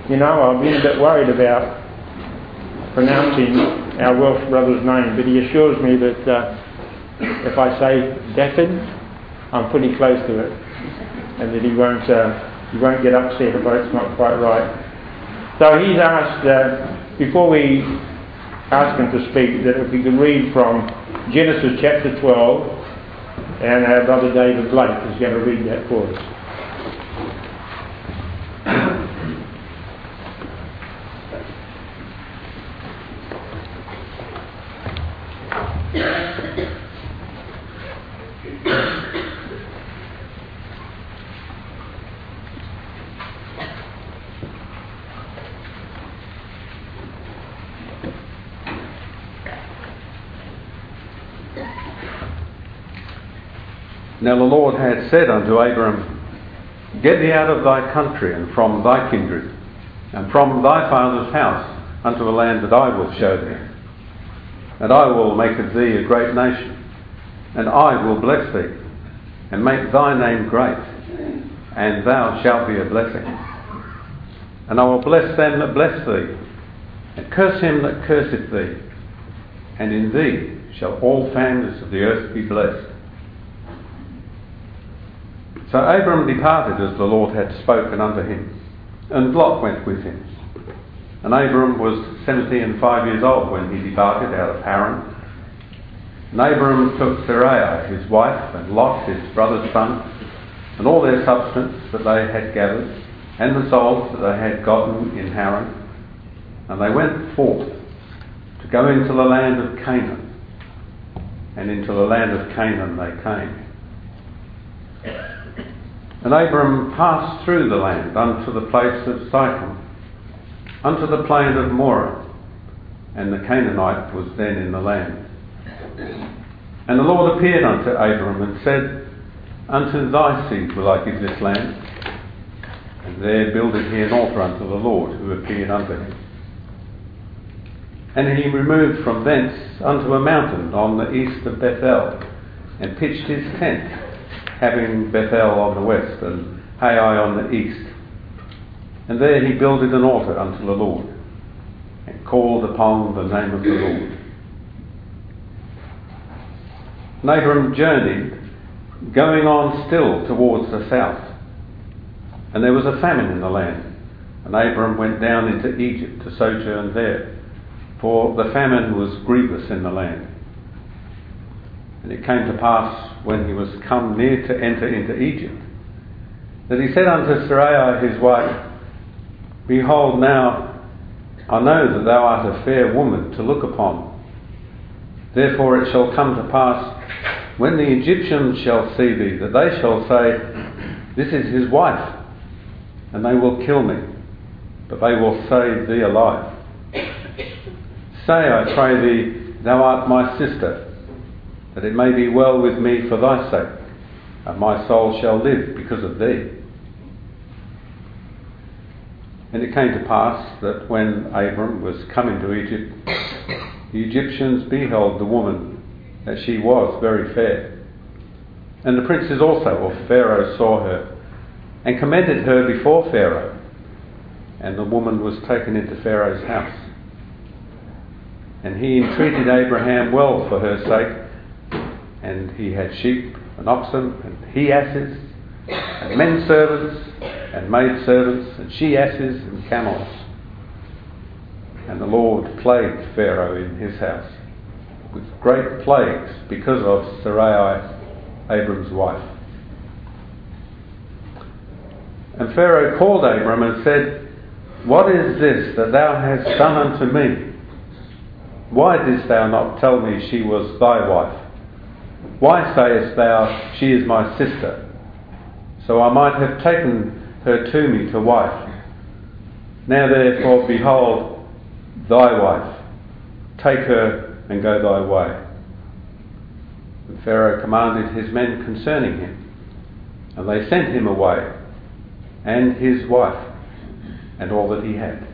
I've been a bit worried about pronouncing our Welsh brother's name, but he assures me that if I say Defin, I'm pretty close to it, and that he won't get upset if it's not quite right. So he's asked, before we ask him to speak, that if we could read from Genesis chapter 12, and our brother David Blake is going to read that for us. Now the Lord had said unto Abram, Get thee out of thy country, and from thy kindred, and from thy father's house, unto a land that I will show thee. And I will make of thee a great nation, and I will bless thee, and make thy name great, and thou shalt be a blessing. And I will bless them that bless thee, and curse him that curseth thee, and in thee shall all families of the earth be blessed. So Abram departed as the Lord had spoken unto him, and Lot went with him. And Abram was 75 years old when he departed out of Haran. And Abram took Sarai his wife, and Lot his brother's son, and all their substance that they had gathered, and the souls that they had gotten in Haran. And they went forth to go into the land of Canaan. And into the land of Canaan they came. And Abram passed through the land unto the place of Sichem, unto the plain of Moreh, and the Canaanite was then in the land. And the Lord appeared unto Abram and said, Unto thy seed will I give this land. And there builded he an altar unto the Lord who appeared unto him. And he removed from thence unto a mountain on the east of Bethel, and pitched his tent, having Bethel on the west and Hai on the east. And there he builded an altar unto the Lord, and called upon the name of the Lord. And Abram journeyed, going on still towards the south. And there was a famine in the land, and Abram went down into Egypt to sojourn there, for the famine was grievous in the land. And it came to pass, when he was come near to enter into Egypt, that he said unto Sarai his wife, Behold, now I know that thou art a fair woman to look upon. Therefore it shall come to pass, when the Egyptians shall see thee, that they shall say, This is his wife, and they will kill me, but they will save thee alive. Say, I pray thee, thou art my sister, that it may be well with me for thy sake, and my soul shall live because of thee. And it came to pass that when Abram was come into Egypt, the Egyptians beheld the woman, that she was very fair. And the princes also of Pharaoh saw her, and commended her before Pharaoh. And the woman was taken into Pharaoh's house. And he entreated Abraham well for her sake, and he had sheep and oxen and he-asses, and men servants and maid servants, and she-asses and camels. And the Lord plagued Pharaoh in his house with great plagues because of Sarai, Abram's wife. And Pharaoh called Abram and said, What is this that thou hast done unto me? Why didst thou not tell me she was thy wife? Why sayest thou, She is my sister? So I might have taken her to me to wife. Now therefore, behold, thy wife. Take her and go thy way. And Pharaoh commanded his men concerning him, and they sent him away, and his wife, and all that he had.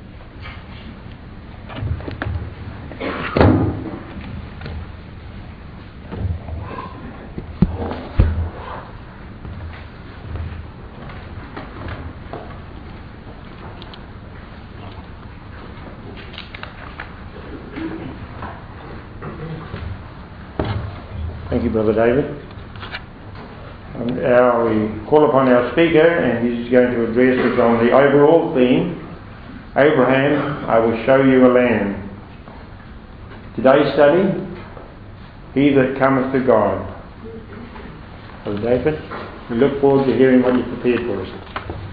you, Brother David. Now we call upon our speaker, and he's going to address us on the overall theme, Abraham, I will show you a land. Today's study, he that cometh to God. Brother David, we look forward to hearing what you prepared for us.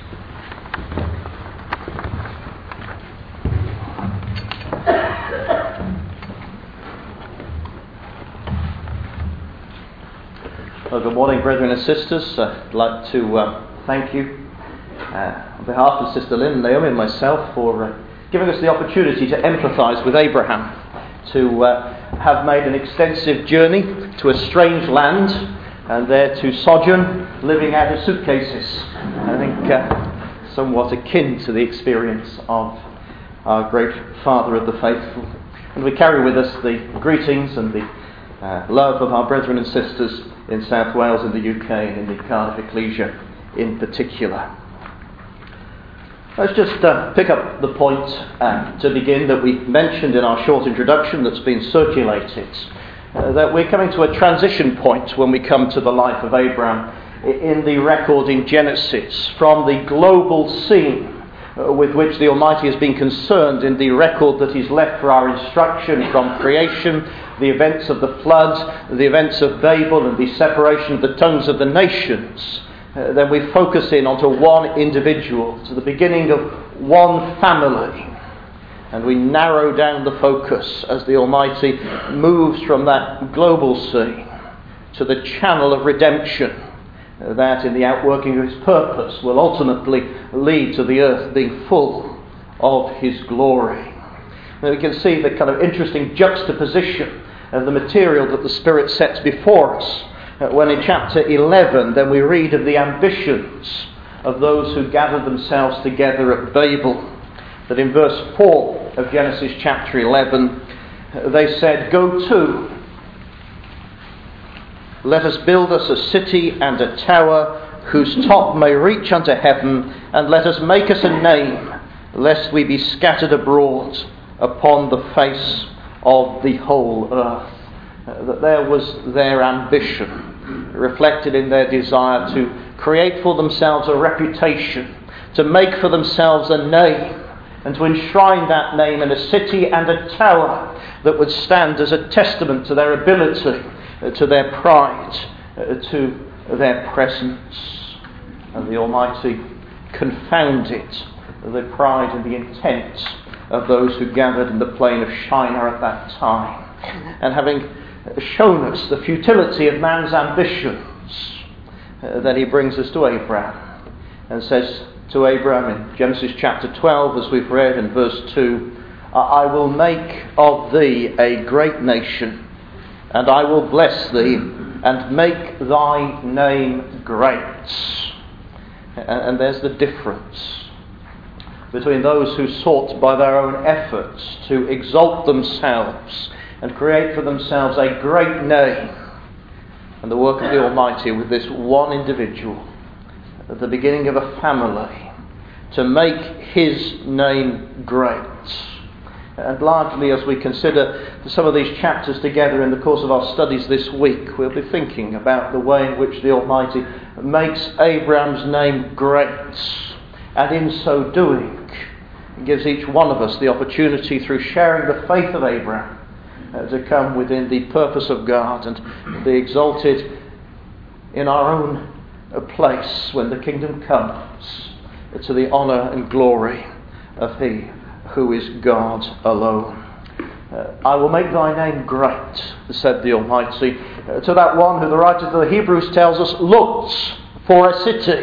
Well, good morning, brethren and sisters. I'd like to thank you on behalf of Sister Lynn, Naomi and myself for giving us the opportunity to empathise with Abraham, to have made an extensive journey to a strange land and there to sojourn living out of suitcases. I think somewhat akin to the experience of our great Father of the Faithful. And we carry with us the greetings and the love of our brethren and sisters in South Wales and the UK and in the Cardiff Ecclesia in particular. Let's just pick up the point to begin that we mentioned in our short introduction that's been circulated, that we're coming to a transition point when we come to the life of Abraham in the record in Genesis, from the global scene with which the Almighty has been concerned in the record that He's left for our instruction from creation, the events of the flood, the events of Babel and the separation of the tongues of the nations. Then we focus in onto one individual, to the beginning of one family. And we narrow down the focus as the Almighty moves from that global scene to the channel of redemption that in the outworking of His purpose will ultimately lead to the earth being full of His glory. Now we can see the kind of interesting juxtaposition of the material that the Spirit sets before us when in chapter 11 then we read of the ambitions of those who gathered themselves together at Babel. That in verse 4 of Genesis chapter 11 they said, "Go to, let us build us a city and a tower whose top may reach unto heaven, and let us make us a name, lest we be scattered abroad upon the face of the whole earth." That there was their ambition, reflected in their desire to create for themselves a reputation, to make for themselves a name, and to enshrine that name in a city and a tower that would stand as a testament to their ability, to their pride, to their presence. And the Almighty confounded the pride and the intent of those who gathered in the plain of Shinar at that time. And having shown us the futility of man's ambitions, then He brings us to Abraham and says to Abraham in Genesis chapter 12, as we've read in verse 2, "I will make of thee a great nation, and I will bless thee, and make thy name great." And there's the difference between those who sought by their own efforts to exalt themselves and create for themselves a great name, and the work of the Almighty with this one individual at the beginning of a family to make His name great. And largely as we consider some of these chapters together in the course of our studies this week, we'll be thinking about the way in which the Almighty makes Abraham's name great, and in so doing gives each one of us the opportunity, through sharing the faith of Abraham, to come within the purpose of God and be exalted in our own place when the kingdom comes, to the honour and glory of He who is God alone. "I will make thy name great," said the Almighty, to that one who the writer to the Hebrews tells us looked for a city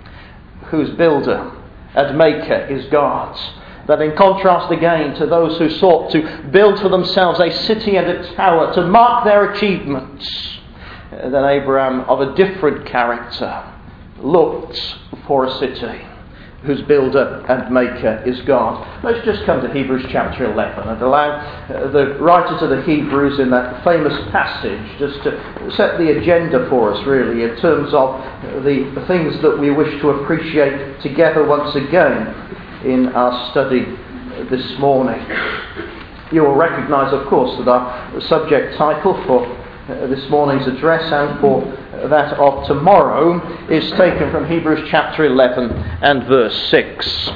whose builder and maker is God. That in contrast again to those who sought to build for themselves a city and a tower to mark their achievements, then Abraham, of a different character, looked for a city whose builder and maker is God. Let's just come to Hebrews chapter 11 and allow the writer to the Hebrews in that famous passage just to set the agenda for us, really, in terms of the things that we wish to appreciate together once again in our study this morning. You will recognise, of course, that our subject title for this morning's address and for that of tomorrow is taken from Hebrews chapter 11 and verse 6.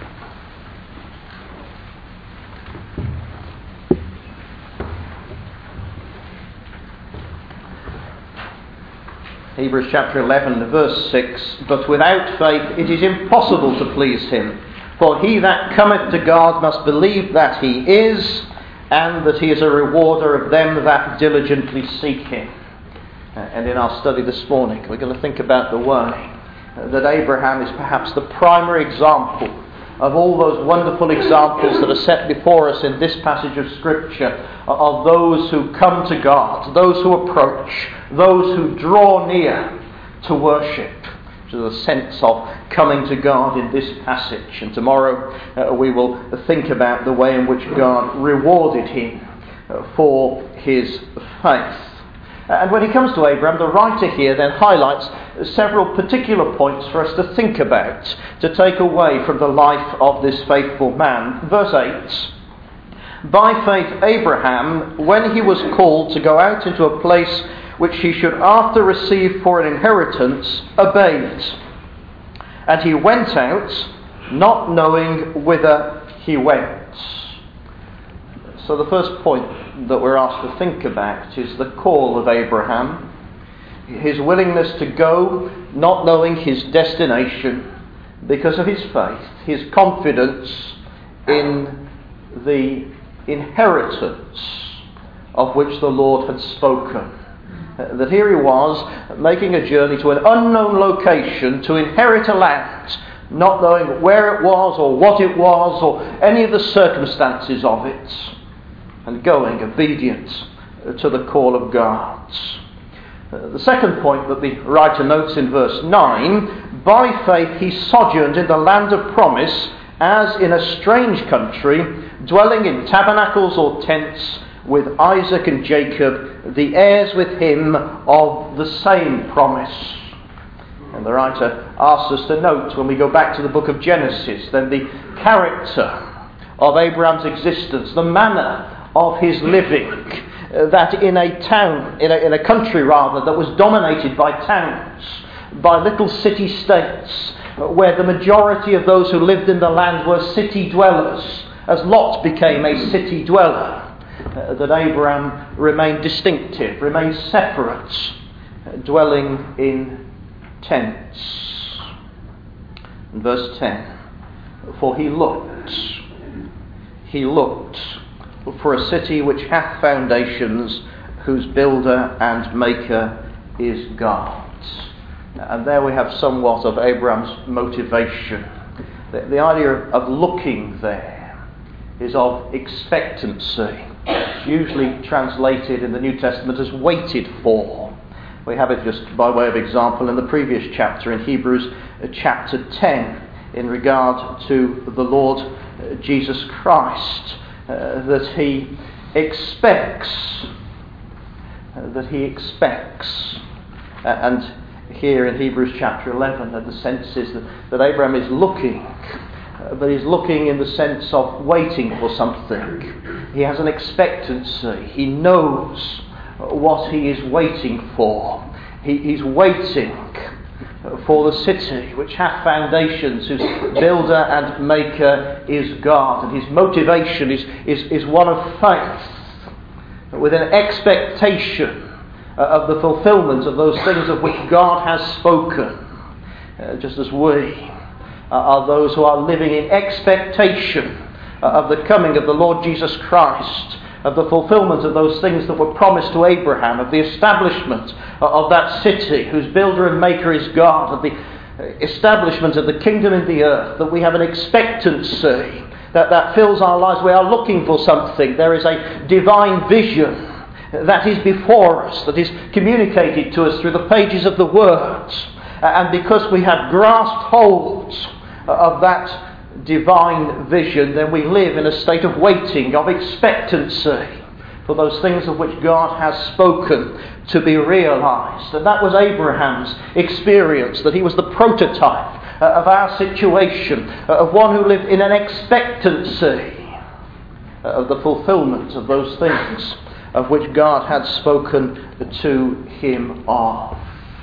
Hebrews chapter 11 verse 6, "But without faith it is impossible to please him. For he that cometh to God must believe that he is, and that he is a rewarder of them that diligently seek him." And in our study this morning, we're going to think about the way that Abraham is perhaps the primary example of all those wonderful examples that are set before us in this passage of Scripture, of those who come to God, those who approach, those who draw near to worship. To the sense of coming to God in this passage. And tomorrow we will think about the way in which God rewarded him for his faith. And when he comes to Abraham, the writer here then highlights several particular points for us to think about, to take away from the life of this faithful man. Verse 8, "By faith Abraham, when he was called to go out into a place which he should after receive for an inheritance, obeyed. And he went out, not knowing whither he went." So the first point that we're asked to think about is the call of Abraham, his willingness to go, not knowing his destination, because of his faith, his confidence in the inheritance of which the Lord had spoken. That here he was making a journey to an unknown location to inherit a land, not knowing where it was or what it was or any of the circumstances of it, and going obedient to the call of God. The second point that the writer notes in verse 9, "By faith he sojourned in the land of promise as in a strange country, dwelling in tabernacles or tents, with Isaac and Jacob, the heirs with him of the same promise." And the writer asks us to note, when we go back to the book of Genesis, then the character of Abraham's existence, the manner of his living, that in a town, in a country rather, that was dominated by towns, by little city-states, where the majority of those who lived in the land were city dwellers, as Lot became a city dweller. That Abraham remained distinctive, remained separate, dwelling in tents. And verse 10, "For he looked for a city which hath foundations, whose builder and maker is God." And there we have somewhat of Abraham's motivation. The idea of looking there is of expectancy. It's usually translated in the New Testament as waited for. We have it just by way of example in the previous chapter, in Hebrews chapter 10, in regard to the Lord Jesus Christ, that he expects. And here in Hebrews chapter 11, the sense is that Abraham is looking, but he's looking in the sense of waiting for something. He has an expectancy. He knows what he is waiting for. He's waiting for the city which hath foundations, whose builder and maker is God. And his motivation is one of faith, with an expectation of the fulfillment of those things of which God has spoken. Just as we are those who are living in expectation of the coming of the Lord Jesus Christ, of the fulfillment of those things that were promised to Abraham, of the establishment of that city whose builder and maker is God, of the establishment of the kingdom in the earth, that we have an expectancy that fills our lives. We are looking for something. There is a divine vision that is before us, that is communicated to us through the pages of the words. And because we have grasped hold of that divine vision, then we live in a state of waiting, of expectancy for those things of which God has spoken to be realized. And that was Abraham's experience, that he was the prototype of our situation, of one who lived in an expectancy of the fulfillment of those things of which God had spoken to him of.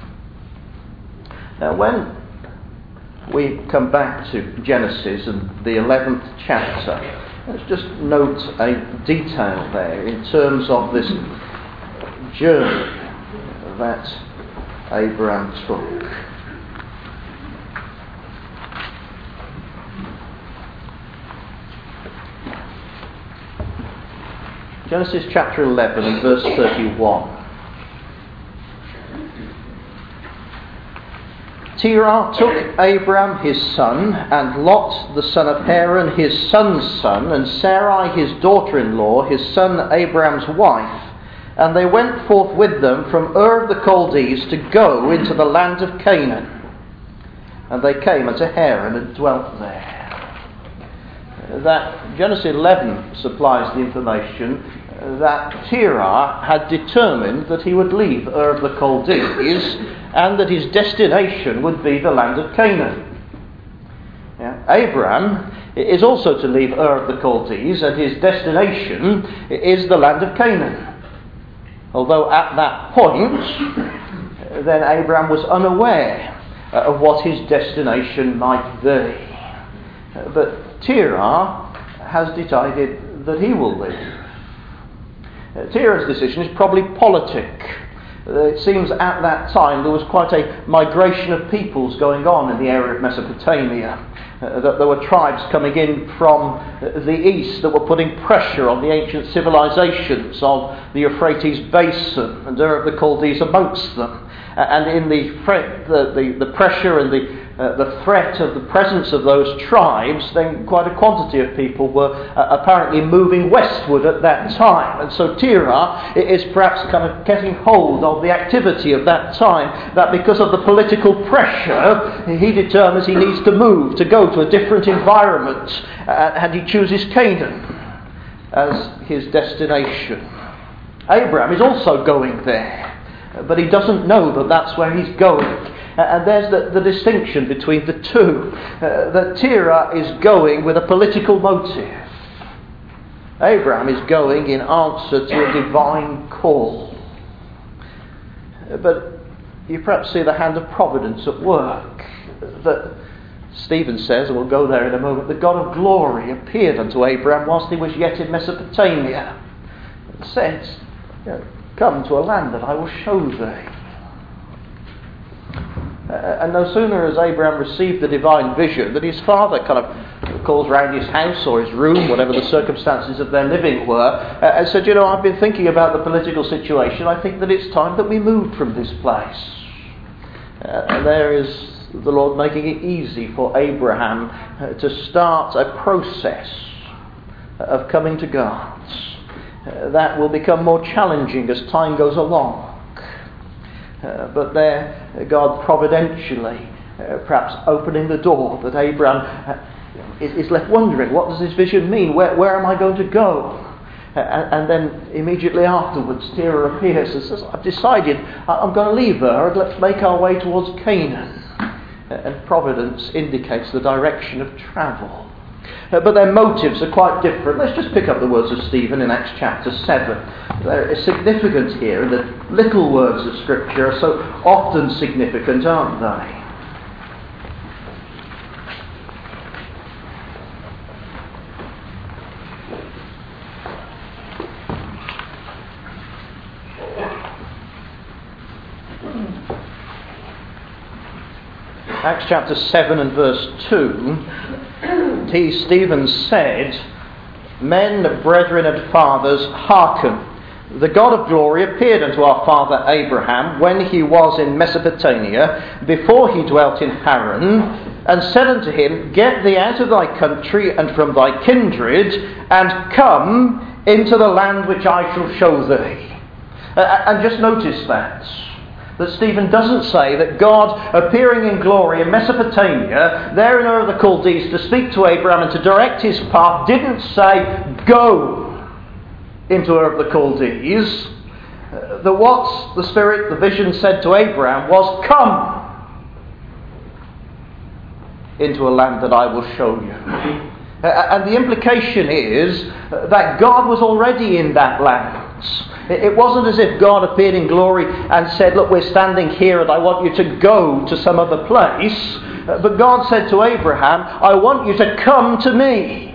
Now, when we come back to Genesis and the 11th chapter, let's just note a detail there in terms of this journey that Abraham took. Genesis chapter 11 and verse 31. Terah took Abram his son, and Lot the son of Haran his son's son, and Sarai his daughter-in-law, his son Abram's wife, and they went forth with them from Ur of the Chaldees to go into the land of Canaan. And they came unto Haran and dwelt there. That Genesis 11 supplies the information that Terah had determined that he would leave Ur of the Chaldees and that his destination would be the land of Canaan. Abraham is also to leave Ur of the Chaldees, and his destination is the land of Canaan. Although at that point, then Abraham was unaware of what his destination might be. But Terah has decided that he will leave. Terah's decision is probably politic. It seems at that time there was quite a migration of peoples going on in the area of Mesopotamia. That there were tribes coming in from the east that were putting pressure on the ancient civilizations of the Euphrates basin, and Ur of the Chaldees amongst them. And in the pressure and the threat of the presence of those tribes, then quite a quantity of people were apparently moving westward at that time. And so Terah is perhaps kind of getting hold of the activity of that time, that because of the political pressure, he determines he needs to move, to go to a different environment, and he chooses Canaan as his destination. Abraham is also going there, but he doesn't know that that's where he's going. And there's the distinction between the two. That Terah is going with a political motive. Abraham is going in answer to a divine call. But you perhaps see the hand of providence at work. That Stephen says, and we'll go there in a moment, the God of glory appeared unto Abraham whilst he was yet in Mesopotamia. And said, come to a land that I will show thee. And no sooner has Abraham received the divine vision that his father kind of calls round his house or his room, whatever the circumstances of their living were, and said, I've been thinking about the political situation. I think that it's time that we moved from this place. And there is the Lord making it easy for Abraham to start a process of coming to God. That will become more challenging as time goes along. But there, God providentially, perhaps opening the door, that Abraham is left wondering, what does this vision mean? Where am I going to go? And then immediately afterwards, Terah appears and says, I've decided I'm going to leave her, and let's make our way towards Canaan. And providence indicates the direction of travel. But their motives are quite different. Let's just pick up the words of Stephen in Acts chapter 7. They're significant here, and the little words of Scripture are so often significant, aren't they? Acts chapter 7 and verse 2, he, Stephen, said, Men, brethren and fathers, hearken. The God of glory appeared unto our father Abraham when he was in Mesopotamia, before he dwelt in Haran, and said unto him, Get thee out of thy country and from thy kindred, and come into the land which I shall show thee. And just notice that Stephen doesn't say that God appearing in glory in Mesopotamia, there in Ur of the Chaldees, to speak to Abraham and to direct his path, didn't say, go into Ur of the Chaldees. What the Spirit, the vision said to Abraham was, come into a land that I will show you. And the implication is that God was already in that land. It wasn't as if God appeared in glory and said, look, we're standing here and I want you to go to some other place. But God said to Abraham, I want you to come to me.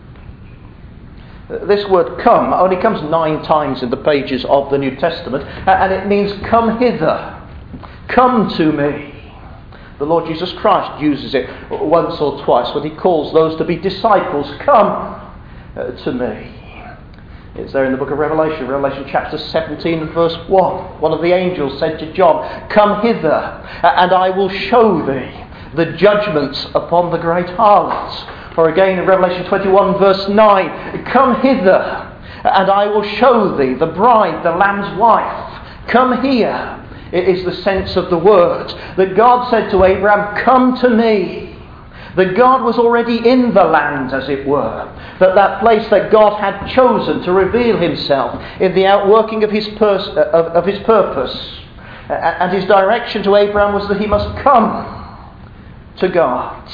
This word come only comes 9 times in the pages of the New Testament, and it means come hither, come to me. The Lord Jesus Christ uses it once or twice when he calls those to be disciples, come to me. It's there in the book of Revelation, Revelation chapter 17 and verse 1. One of the angels said to John, come hither, and I will show thee the judgments upon the great harlot. Or again in Revelation 21 verse 9, come hither, and I will show thee the bride, the Lamb's wife. Come here. It is the sense of the word that God said to Abraham, come to me. That God was already in the land, as it were. That place that God had chosen to reveal himself in the outworking of his purpose. And his direction to Abraham was that he must come to God.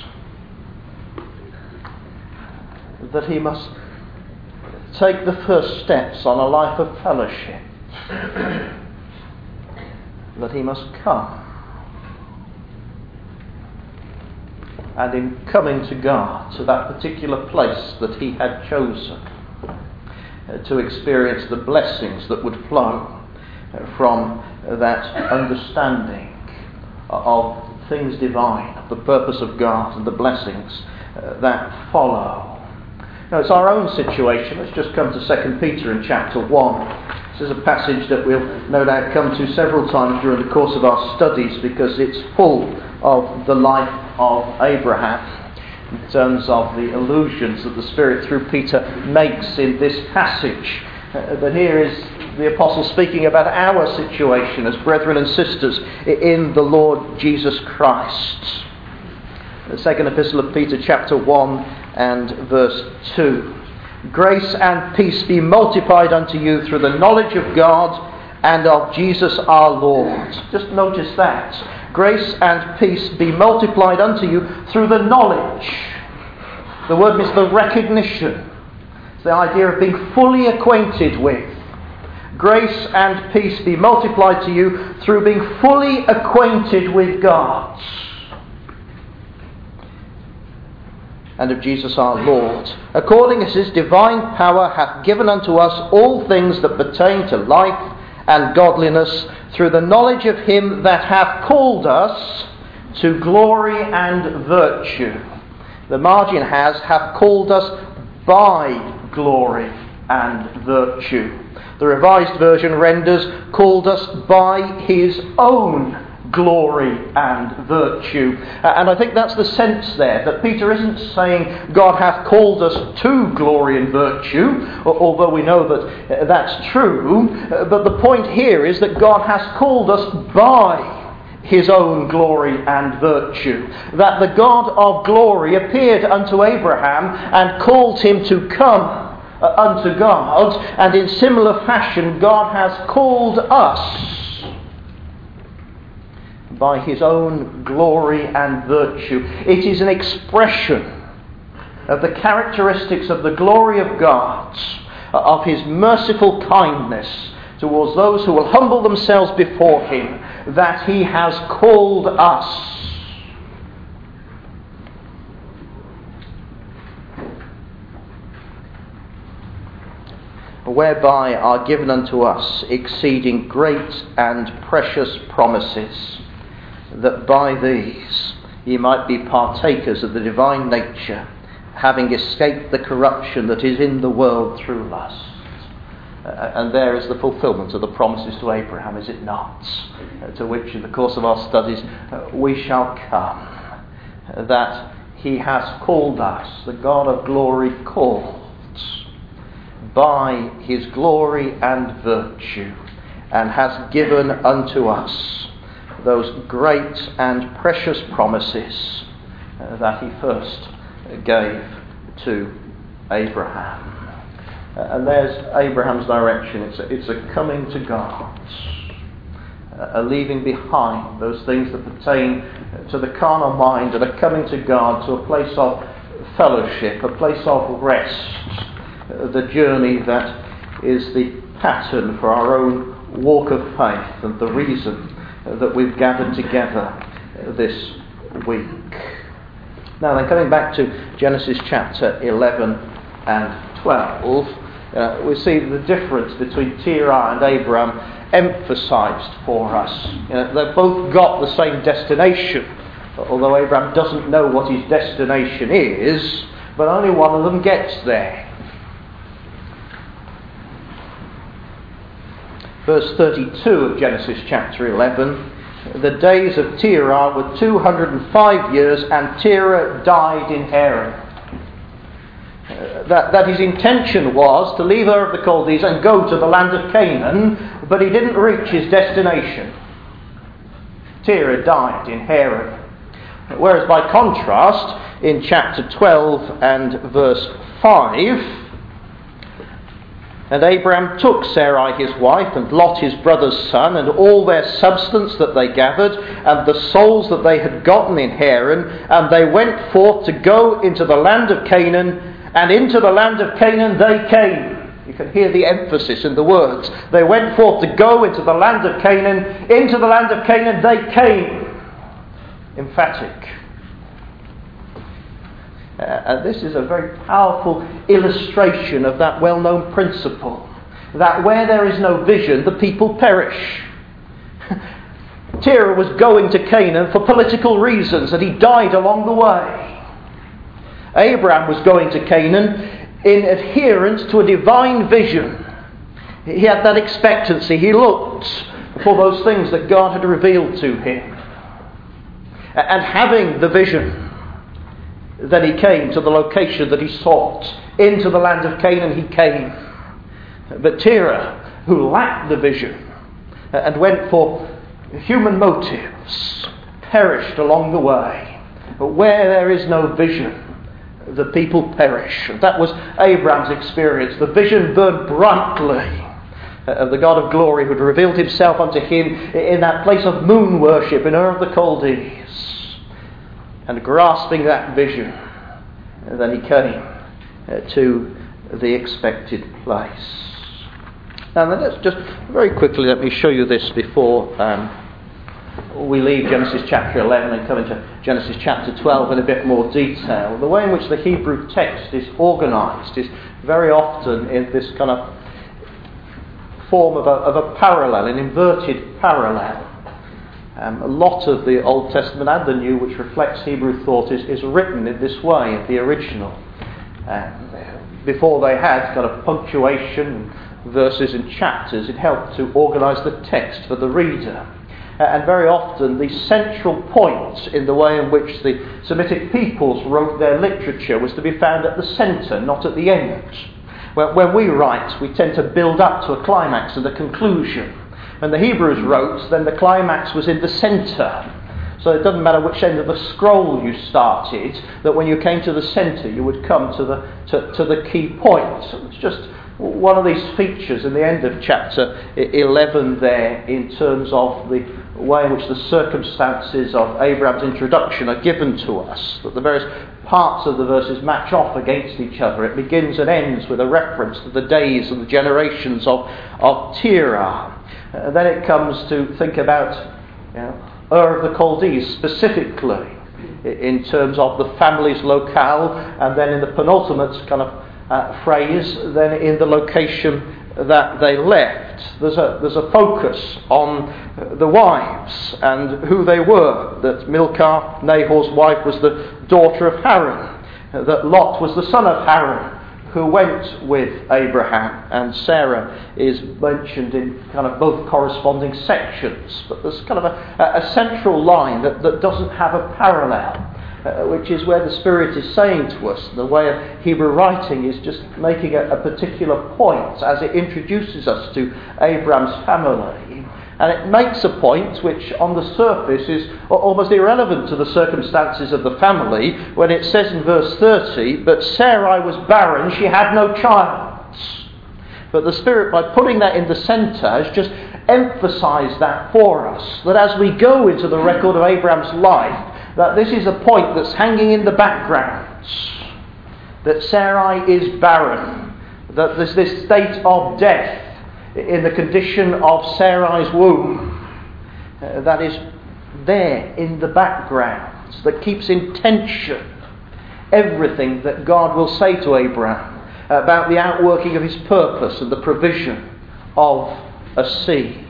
That he must take the first steps on a life of fellowship. That he must come. And in coming to God, to that particular place that he had chosen, to experience the blessings that would flow from that understanding of things divine, of the purpose of God and the blessings that follow. Now it's our own situation. Let's just come to 2 Peter in chapter 1. This is a passage that we'll no doubt come to several times during the course of our studies because it's full of the life of Abraham in terms of the allusions that the Spirit through Peter makes in this passage. But here is the Apostle speaking about our situation as brethren and sisters in the Lord Jesus Christ. The second epistle of Peter chapter 1 and verse 2. Grace and peace be multiplied unto you through the knowledge of God and of Jesus our Lord. Just notice that. Grace and peace be multiplied unto you through the knowledge. The word means the recognition. It's the idea of being fully acquainted with. Grace and peace be multiplied to you through being fully acquainted with God. And of Jesus our Lord, according as his divine power hath given unto us all things that pertain to life and godliness, through the knowledge of him that hath called us to glory and virtue. The margin hath called us by glory and virtue. The Revised Version renders, called us by his own glory and virtue. And I think that's the sense there, that Peter isn't saying God hath called us to glory and virtue, although we know that that's true, but the point here is that God has called us by his own glory and virtue. That the God of glory appeared unto Abraham and called him to come unto God, and in similar fashion God has called us by his own glory and virtue. It is an expression of the characteristics of the glory of God, of his merciful kindness towards those who will humble themselves before him, that he has called us. Whereby are given unto us exceeding great and precious promises, that by these ye might be partakers of the divine nature, having escaped the corruption that is in the world through lust. And there is the fulfilment of the promises to Abraham, is it not? To which in the course of our studies we shall come. That he has called us, the God of glory called, by his glory and virtue, and has given unto us those great and precious promises that he first gave to Abraham. And there's Abraham's direction. It's a coming to God, a leaving behind those things that pertain to the carnal mind, and a coming to God, to a place of fellowship, a place of rest, the journey that is the pattern for our own walk of faith and the reason that we've gathered together this week. Now then, coming back to Genesis chapter 11 and 12, we see the difference between Terah and Abraham emphasised for us. They've both got the same destination, although Abraham doesn't know what his destination is, but only one of them gets there. Verse 32 of Genesis chapter 11, the days of Terah were 205 years, and Terah died in Haran. That his intention was to leave Ur of the Chaldees and go to the land of Canaan, but he didn't reach his destination. Terah died in Haran. Whereas by contrast, in chapter 12 and verse 5, and Abraham took Sarai his wife, and Lot his brother's son, and all their substance that they gathered, and the souls that they had gotten in Haran, and they went forth to go into the land of Canaan, and into the land of Canaan they came. You can hear the emphasis in the words. They went forth to go into the land of Canaan, into the land of Canaan they came. Emphatic. And this is a very powerful illustration of that well-known principle, that where there is no vision, the people perish. Terah was going to Canaan for political reasons, and he died along the way. Abraham was going to Canaan in adherence to a divine vision. He had that expectancy. He looked for those things that God had revealed to him. And having the vision, then he came to the location that he sought. Into the land of Canaan he came. But Terah, who lacked the vision and went for human motives, perished along the way. But where there is no vision, the people perish. And that was Abraham's experience. The vision burned brightly of the God of glory who had revealed himself unto him in that place of moon worship in Ur of the Chaldees. And grasping that vision, then he came to the expected place. Now let's just very quickly, let me show you this before we leave Genesis chapter 11 and come into Genesis chapter 12 in a bit more detail. The way in which the Hebrew text is organised is very often in this kind of form of a parallel, an inverted parallel. A lot of the Old Testament and the New, which reflects Hebrew thought, is written in this way, in the original. Before they had kind of punctuation, verses and chapters, it helped to organise the text for the reader. And very often the central point in the way in which the Semitic peoples wrote their literature was to be found at the centre, not at the end. When we write, we tend to build up to a climax and a conclusion. When the Hebrews wrote, then the climax was in the centre. So it doesn't matter which end of the scroll you started, that when you came to the centre you would come to the key point. So it's just one of these features in the end of chapter 11 there, in terms of the way in which the circumstances of Abraham's introduction are given to us, that the various parts of the verses match off against each other. It begins and ends with a reference to the days and the generations of Terah. Then it comes to think about Ur of the Chaldees specifically, in terms of the family's locale, and then in the penultimate kind of phrase, then in the location that they left. There's a focus on the wives and who they were. That Milcah, Nahor's wife, was the daughter of Haran. That Lot was the son of Haran, who went with Abraham, and Sarah is mentioned in kind of both corresponding sections. But there's kind of a central line that doesn't have a parallel, which is where the Spirit is saying to us. The way of Hebrew writing is just making a particular point as it introduces us to Abraham's family. And it makes a point which on the surface is almost irrelevant to the circumstances of the family, when it says in verse 30, "But Sarai was barren, she had no child." But the Spirit, by putting that in the centre, has just emphasised that for us. That as we go into the record of Abraham's life, that this is a point that's hanging in the background. That Sarai is barren. That there's this state of death in the condition of Sarai's womb. That is there in the background, that keeps in tension everything that God will say to Abraham about the outworking of his purpose and the provision of a seed.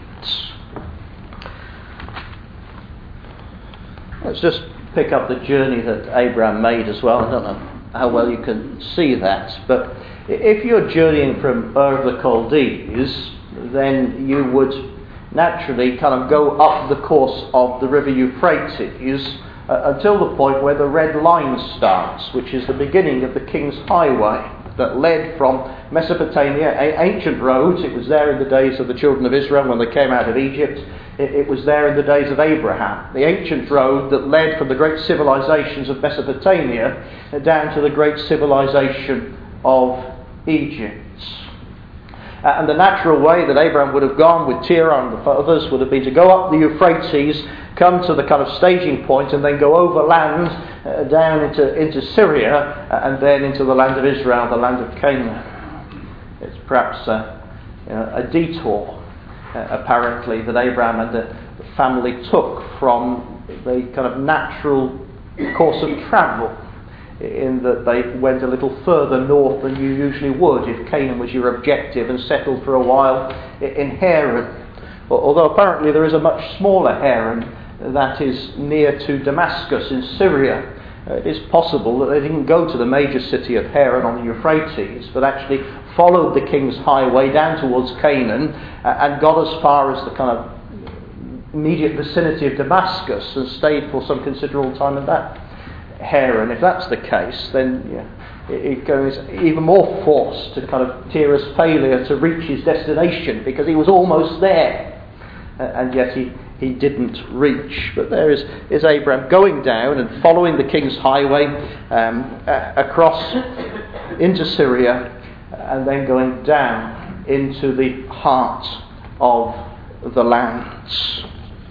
Let's just pick up the journey that Abraham made as well. I don't know how well you can see that, but if you're journeying from Ur of the Chaldees, then you would naturally kind of go up the course of the river Euphrates until the point where the red line starts, which is the beginning of the King's Highway that led from Mesopotamia, an ancient road. It was there in the days of the children of Israel when they came out of Egypt. It was there in the days of Abraham. The ancient road that led from the great civilizations of Mesopotamia down to the great civilization of Egypt. And the natural way that Abraham would have gone with Terah and the others would have been to go up the Euphrates, come to the kind of staging point, and then go overland down into Syria, and then into the land of Israel, the land of Canaan. It's perhaps a detour, apparently, that Abraham and the family took from the kind of natural course of travel, in that they went a little further north than you usually would if Canaan was your objective, and settled for a while in Haran. Although apparently there is a much smaller Haran that is near to Damascus in Syria. It is possible that they didn't go to the major city of Haran on the Euphrates, but actually followed the King's Highway down towards Canaan and got as far as the kind of immediate vicinity of Damascus and stayed for some considerable time in that Haran. If that's the case, then it goes even more force to kind of Terah's failure to reach his destination, because he was almost there, and yet he didn't reach. But there is Abraham going down and following the King's Highway across into Syria, and then going down into the heart of the lands.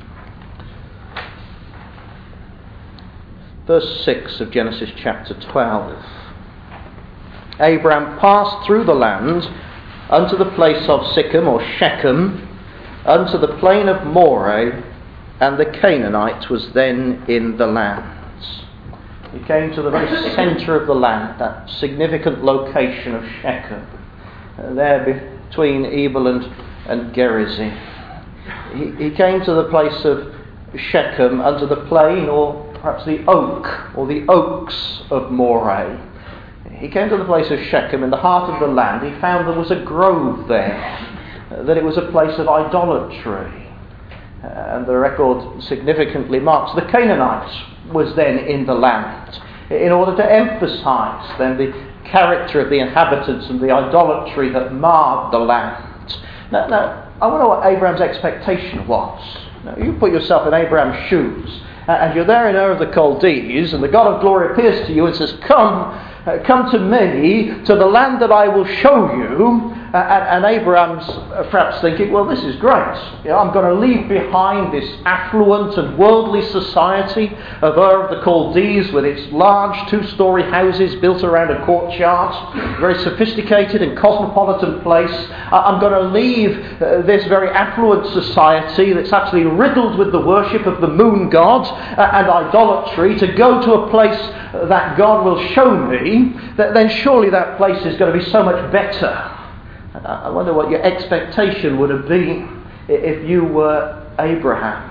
Verse 6 of Genesis chapter 12. Abraham passed through the land unto the place of Sichem or Shechem, unto the plain of Moreh, and the Canaanite was then in the land. He came to the very centre of the land, that significant location of Shechem, there between Ebal and Gerizim. He came to the place of Shechem unto the plain, or perhaps the oak, or the oaks of Moreh. He came to the place of Shechem in the heart of the land. He found there was a grove there, that it was a place of idolatry. And the record significantly marks the Canaanite was then in the land, in order to emphasise then the character of the inhabitants and the idolatry that marred the land. Now I wonder what Abraham's expectation was. Now, you put yourself in Abraham's shoes, and you're there in Ur of the Chaldees, and the God of glory appears to you and says, come to me, to the land that I will show you. And Abraham's perhaps thinking, well, this is great. I'm going to leave behind this affluent and worldly society of Ur of the Chaldees, with its large two-storey houses built around a courtyard, very sophisticated and cosmopolitan place. I'm going to leave this very affluent society that's actually riddled with the worship of the moon god and idolatry, to go to a place that God will show me. Then surely that place is going to be so much better. I wonder what your expectation would have been if you were Abraham.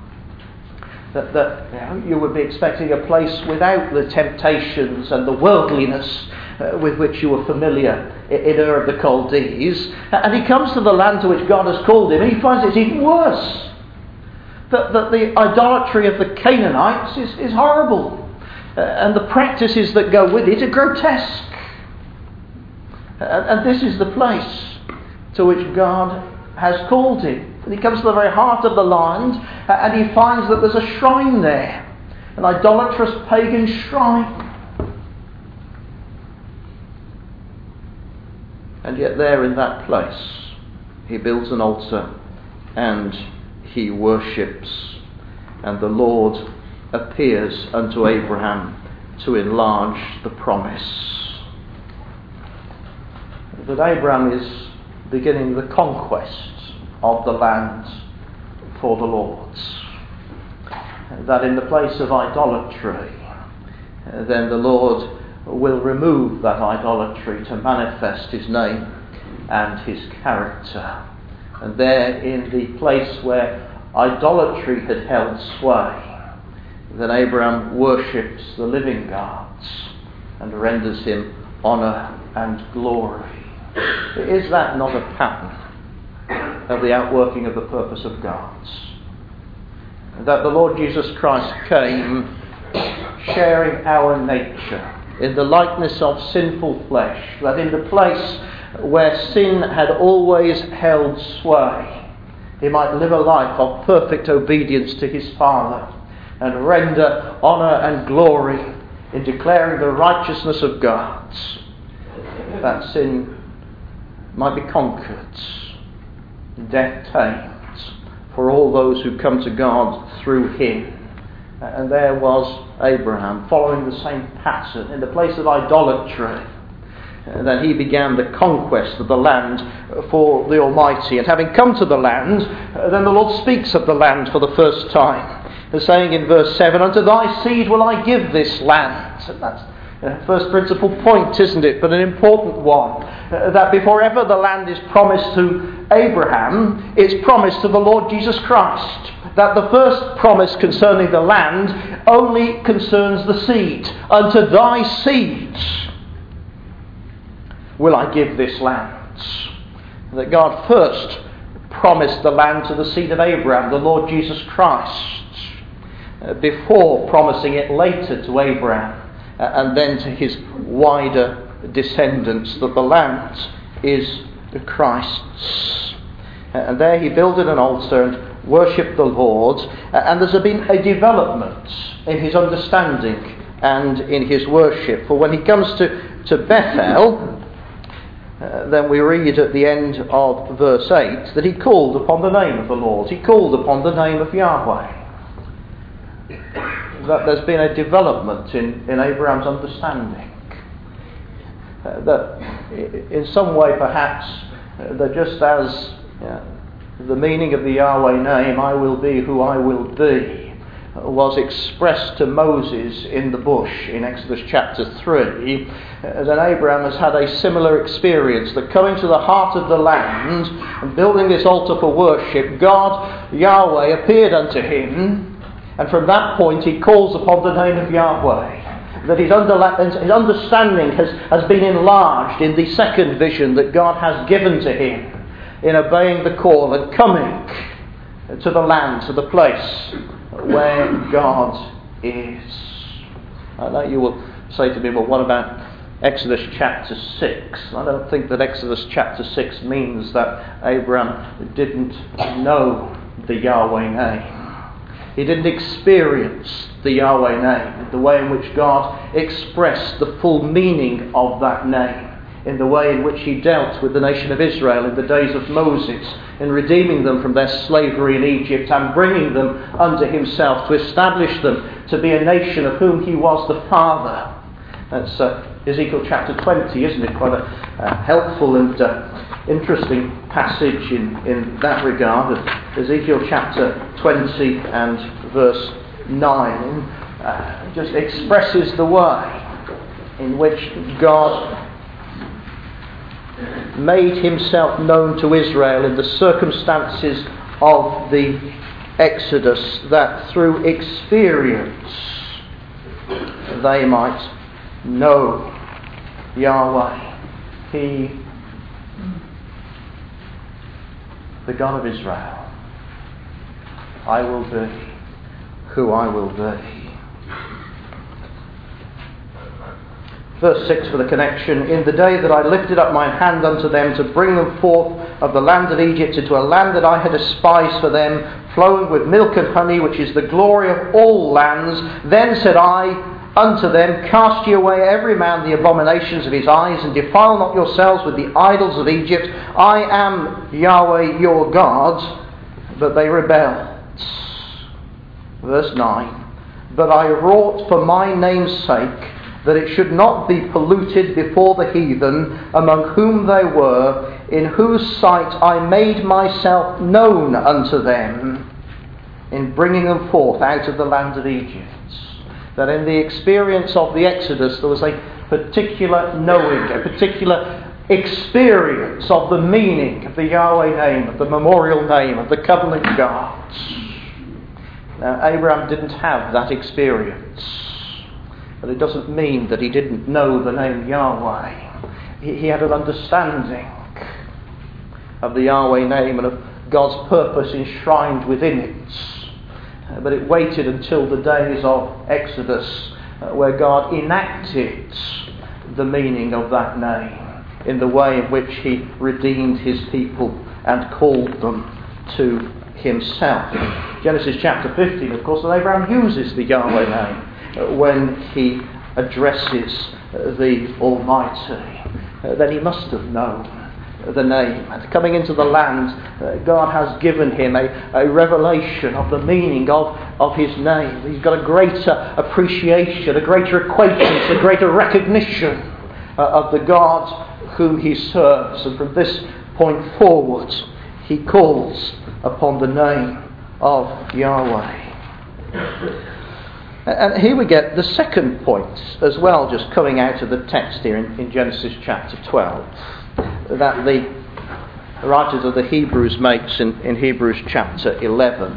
That you would be expecting a place without the temptations and the worldliness with which you were familiar in Ur of the Chaldees. And he comes to the land to which God has called him, and he finds it's even worse. That the idolatry of the Canaanites is horrible. And the practices that go with it are grotesque. And this is the place to which God has called him. And he comes to the very heart of the land, and he finds that there's a shrine there, an idolatrous pagan shrine. And yet there in that place, he builds an altar and he worships. And the Lord appears unto Abraham to enlarge the promise. That Abraham is beginning the conquest of the land for the Lord's. That in the place of idolatry, then the Lord will remove that idolatry to manifest his name and his character. And there, in the place where idolatry had held sway, then Abraham worships the living God and renders him honour and glory. Is that not a pattern of the outworking of the purpose of God? That the Lord Jesus Christ came sharing our nature in the likeness of sinful flesh, that in the place where sin had always held sway, he might live a life of perfect obedience to his Father and render honour and glory in declaring the righteousness of God, that sin might be conquered, death tamed, for all those who come to God through him. And there was Abraham, following the same pattern, in the place of idolatry. Then he began the conquest of the land for the Almighty. And having come to the land, then the Lord speaks of the land for the first time, saying in verse 7, "Unto thy seed will I give this land." And that's the first principal point, isn't it? But an important one. That before ever the land is promised to Abraham, it's promised to the Lord Jesus Christ. That the first promise concerning the land only concerns the seed. "Unto thy seed will I give this land." That God first promised the land to the seed of Abraham, the Lord Jesus Christ, before promising it later to Abraham and then to his wider descendants, that the land is Christ's. And there he builded an altar and worshipped the Lord, and there's been a development in his understanding and in his worship. For when he comes to Bethel, then we read at the end of verse 8 that he called upon the name of the Lord. He called upon the name of Yahweh. That there's been a development in Abraham's understanding. That in some way perhaps, that just as the meaning of the Yahweh name, "I will be who I will be," was expressed to Moses in the bush in Exodus chapter 3, then Abraham has had a similar experience, that coming to the heart of the land and building this altar for worship, God, Yahweh, appeared unto him, and from that point he calls upon the name of Yahweh. That his understanding has been enlarged in the second vision that God has given to him in obeying the call and coming to the land, to the place where God is. Now you will say to me, well, what about Exodus chapter 6? I don't think that Exodus chapter 6 means that Abraham didn't know the Yahweh name. He didn't experience the Yahweh name, the way in which God expressed the full meaning of that name, in the way in which he dealt with the nation of Israel in the days of Moses, in redeeming them from their slavery in Egypt and bringing them unto himself to establish them to be a nation of whom he was the father. That's Ezekiel chapter 20, isn't it? Quite a helpful and interesting passage in that regard. Ezekiel chapter 20 and verse 9 just expresses the way in which God made himself known to Israel in the circumstances of the Exodus, that through experience they might know Yahweh, he, the God of Israel. I will be who I will be. Verse 6 for the connection. "In the day that I lifted up mine hand unto them to bring them forth of the land of Egypt into a land that I had espoused for them, flowing with milk and honey, which is the glory of all lands, then said I unto them, Cast ye away every man the abominations of his eyes, and defile not yourselves with the idols of Egypt. I am Yahweh your God." But they rebelled. Verse 9. "But I wrought for my name's sake that it should not be polluted before the heathen, among whom they were, in whose sight I made myself known unto them, in bringing them forth out of the land of Egypt. That in the experience of the Exodus there was a particular knowing, a particular experience of the meaning of the Yahweh name, of the memorial name, of the covenant God. Now, Abraham didn't have that experience, but it doesn't mean that he didn't know the name Yahweh. He had an understanding of the Yahweh name and of God's purpose enshrined within it. But it waited until the days of Exodus, where God enacted the meaning of that name in the way in which he redeemed his people and called them to himself. Genesis chapter 15, of course, that Abraham uses the Yahweh name when he addresses the Almighty. Then he must have known the name. And coming into the land, God has given him a revelation of the meaning of his name. He's got a greater appreciation, a greater acquaintance, a greater recognition of the God whom he serves. And from this point forward, he calls upon the name of Yahweh. And here we get the second point as well, just coming out of the text here in Genesis chapter 12, that the writers of the Hebrews makes in Hebrews chapter 11.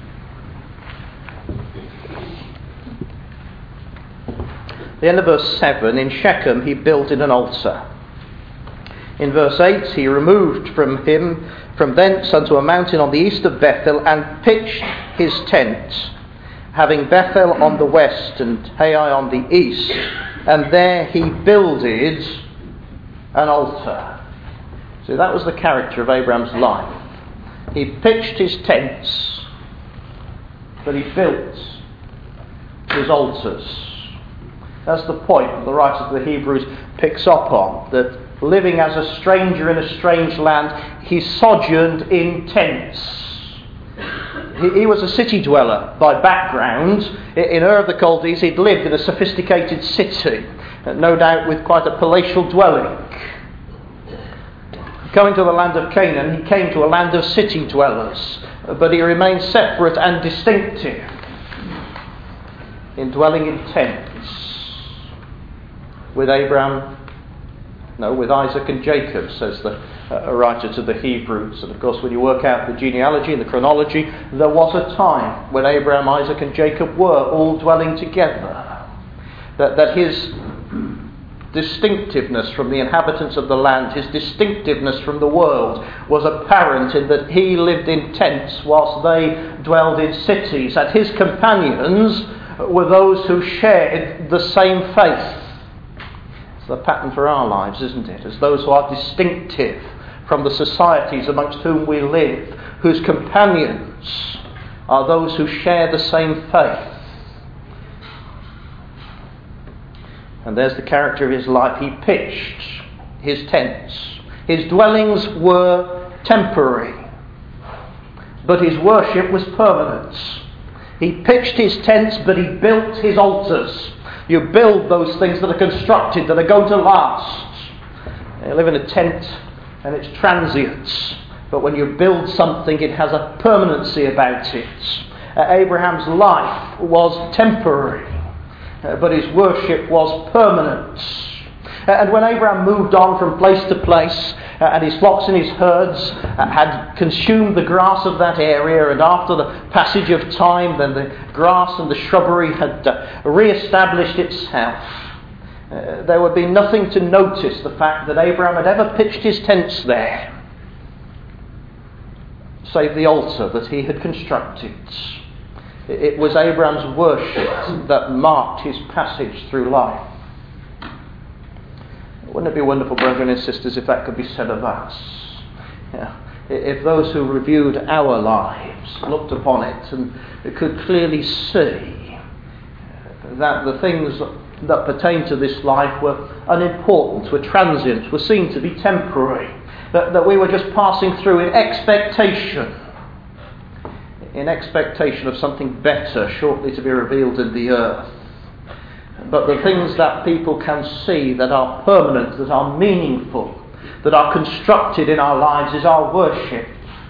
The end of verse 7, in Shechem he builded an altar. In verse 8, he removed from thence unto a mountain on the east of Bethel, and pitched his tent, having Bethel on the west and Hai on the east, and there he builded an altar. So that was the character of Abraham's life. He pitched his tents, but he built his altars. That's the point that the writer of the Hebrews picks up on, that living as a stranger in a strange land, he sojourned in tents. He was a city dweller by background. In Ur of the Chaldees, he'd lived in a sophisticated city, no doubt with quite a palatial dwelling. Coming to the land of Canaan, he came to a land of city dwellers, but he remained separate and distinctive in dwelling in tents with with Isaac and Jacob, says the writer to the Hebrews. And of course, when you work out the genealogy and the chronology, there was a time when Abraham, Isaac and Jacob were all dwelling together. That his distinctiveness from the inhabitants of the land, his distinctiveness from the world, was apparent in that he lived in tents whilst they dwelled in cities, and his companions were those who shared the same faith. It's the pattern for our lives, isn't it? As those who are distinctive from the societies amongst whom we live, whose companions are those who share the same faith. And there's the character of his life. He pitched his tents. His dwellings were temporary, but his worship was permanent. He pitched his tents, but he built his altars. You build those things that are constructed, that are going to last. You live in a tent and it's transient, but when you build something, it has a permanency about it. Abraham's life was temporary, but his worship was permanent. And when Abraham moved on from place to place, and his flocks and his herds had consumed the grass of that area, and after the passage of time, then the grass and the shrubbery had re-established itself, there would be nothing to notice the fact that Abraham had ever pitched his tents there, save the altar that he had constructed. It was Abraham's worship that marked his passage through life. Wouldn't it be wonderful, brethren and sisters, if that could be said of us? Yeah. If those who reviewed our lives looked upon it and could clearly see that the things that pertain to this life were unimportant, were transient, were seen to be temporary, that we were just passing through in expectation of something better shortly to be revealed in the earth, but the things that people can see that are permanent, that are meaningful, that are constructed in our lives is our worship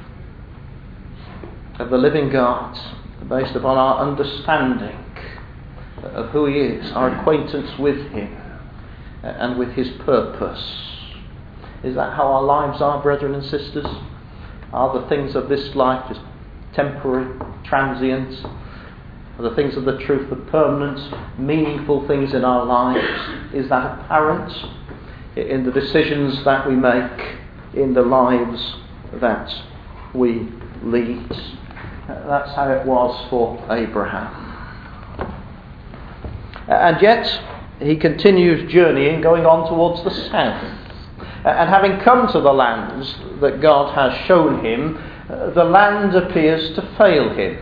of the living God, based upon our understanding of who He is, our acquaintance with Him and with His purpose. Is that how our lives are, brethren and sisters? Are the things of this life just temporary, transient? Are the things of the truth the permanent, meaningful things in our lives? Is that apparent in the decisions that we make, in the lives that we lead? That's how it was for Abraham. And yet, he continues journeying, going on towards the south. And having come to the lands that God has shown him, the land appears to fail him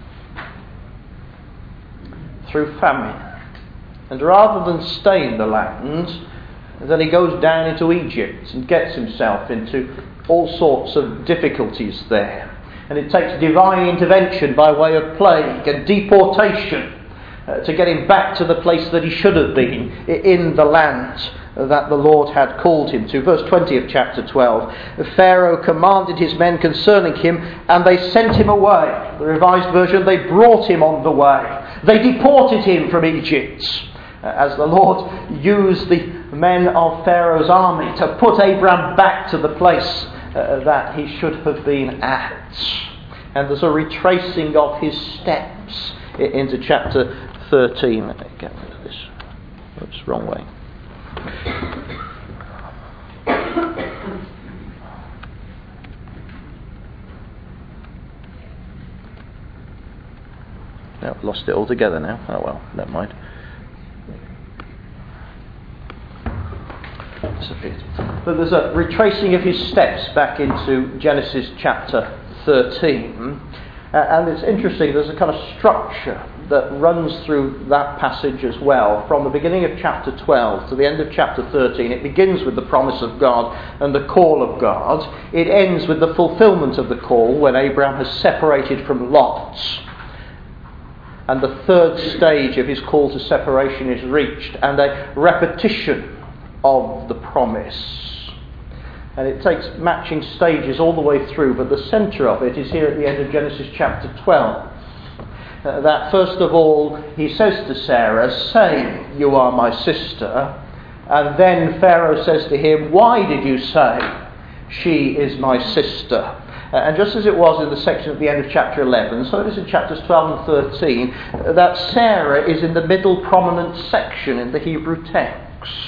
through famine. And rather than stay in the land, then he goes down into Egypt and gets himself into all sorts of difficulties there. And it takes divine intervention by way of plague and deportation to get him back to the place that he should have been, in the land that the Lord had called him to. Verse 20 of chapter 12. Pharaoh commanded his men concerning him, and they sent him away. The Revised Version, they brought him on the way. They deported him from Egypt, as the Lord used the men of Pharaoh's army to put Abraham back to the place that he should have been at. And there's a retracing of his steps into chapter 13. Let me get rid of this. Oops, wrong way. No, lost it altogether now. Oh well, never mind. Disappeared. But there's a retracing of his steps back into Genesis chapter 13. And it's interesting, there's a kind of structure that runs through that passage as well. From the beginning of chapter 12 to the end of chapter 13, it begins with the promise of God and the call of God. It ends with the fulfillment of the call when Abraham has separated from Lot. And the third stage of his call to separation is reached, and a repetition of the promise. And it takes matching stages all the way through, but the centre of it is here at the end of Genesis chapter 12. That first of all, he says to Sarah, "Say, you are my sister." And then Pharaoh says to him, "Why did you say, she is my sister?" And just as it was in the section at the end of chapter 11, so it is in chapters 12 and 13, that Sarah is in the middle prominent section in the Hebrew text.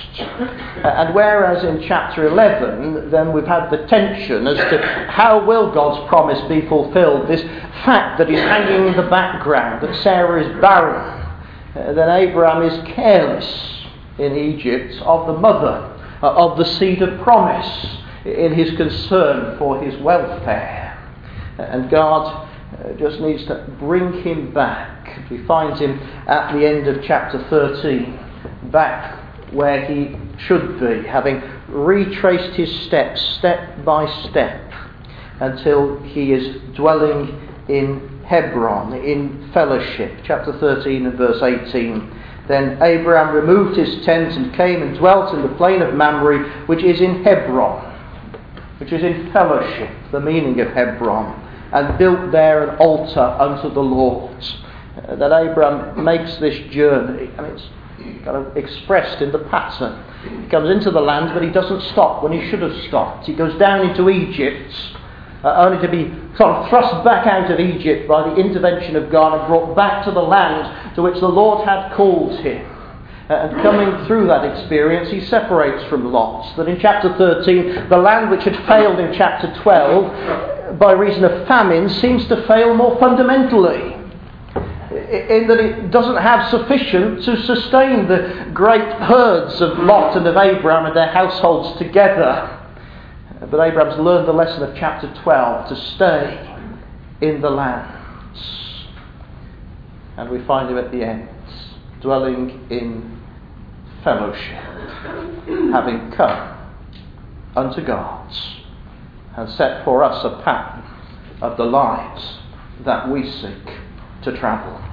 And whereas in chapter 11, then we've had the tension as to how will God's promise be fulfilled, this fact that is hanging in the background, that Sarah is barren, then Abraham is careless in Egypt of the mother, of the seed of promise, in his concern for his welfare. And God just needs to bring him back. We find him at the end of chapter 13, back where he should be, having retraced his steps step by step until he is dwelling in Hebron, in fellowship. Chapter 13 and verse 18. Then Abraham removed his tent and came and dwelt in the plain of Mamre, which is in Hebron, which is in fellowship, the meaning of Hebron, and built there an altar unto the Lord. That Abraham makes this journey, and it's kind of expressed in the pattern. He comes into the land, but he doesn't stop when he should have stopped. He goes down into Egypt, only to be sort of thrust back out of Egypt by the intervention of God and brought back to the land to which the Lord had called him. And coming through that experience, he separates from Lot. That in chapter 13, the land which had failed in chapter 12 by reason of famine seems to fail more fundamentally, in that it doesn't have sufficient to sustain the great herds of Lot and of Abraham and their households together. But Abraham's learned the lesson of chapter 12 to stay in the land. And we find him at the end, dwelling in fellowship, having come unto God and set for us a pattern of the lives that we seek to travel.